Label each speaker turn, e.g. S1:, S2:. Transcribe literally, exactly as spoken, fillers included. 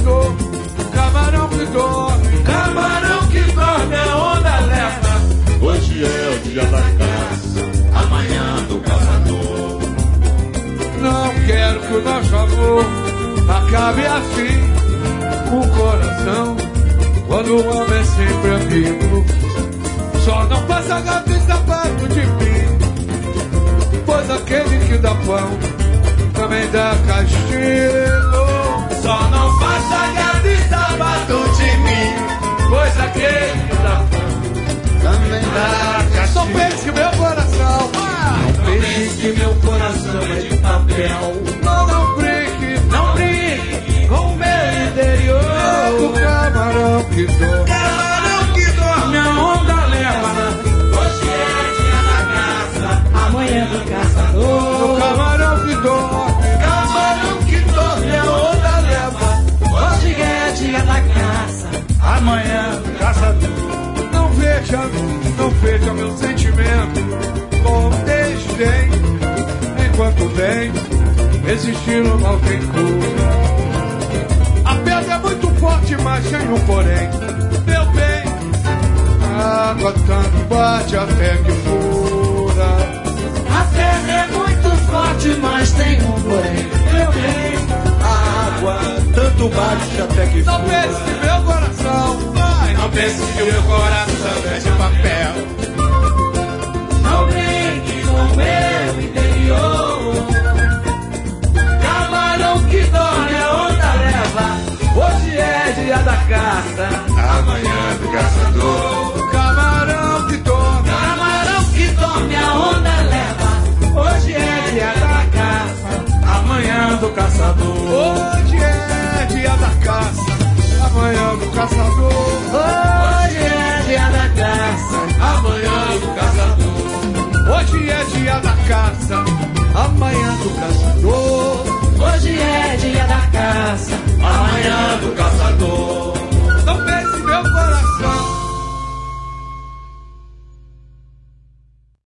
S1: dorme, camarão que dorme, camarão que dorme, a onda leva.
S2: Hoje é o dia da caça, amanhã do caçador.
S1: Não quero que o nosso amor acabe assim. O coração, quando o homem é sempre amigo, só não passa gato e sapato de mim. Pois aquele que dá pão também dá castigo.
S2: Só não passa gato e sapato de mim.
S1: Pois aquele que dá pão
S2: também dá castigo.
S1: Não pense que meu coração, ah,
S2: não pense que meu coração é de papel.
S1: Não, não brinque,
S2: não brinque com o meu interior.
S1: É do camarão que dorme,
S2: camarão que dorme, a onda leva. Hoje é dia da caça, amanhã do caçador.
S1: Do camarão que dorme,
S2: camarão que dorme, a onda leva. Hoje é dia da caça, amanhã do caçador.
S1: Não veja, não veja meu sentimento com desdém. Enquanto vem, esse estilo mal tem cura. A pedra é muito forte, mas tem um porém. Meu bem, a água tanto bate até que fura.
S2: A pedra é muito forte, mas tem um porém. Meu bem, a água tanto bate até que fura.
S1: Não pense que meu coração vai.
S2: Não pense que meu coração é de papel. Não brinque com o meu interior. Camarão que dorme, a onda leva. Hoje é dia da caça, amanhã do caçador.
S1: Camarão que dorme,
S2: camarão que dorme, a onda leva. Hoje é dia da caça, amanhã do caçador.
S1: Hoje é dia da caça, amanhã do caçador.
S2: Hoje é dia da caça, amanhã do caçador.
S1: Hoje é dia da caça, amanhã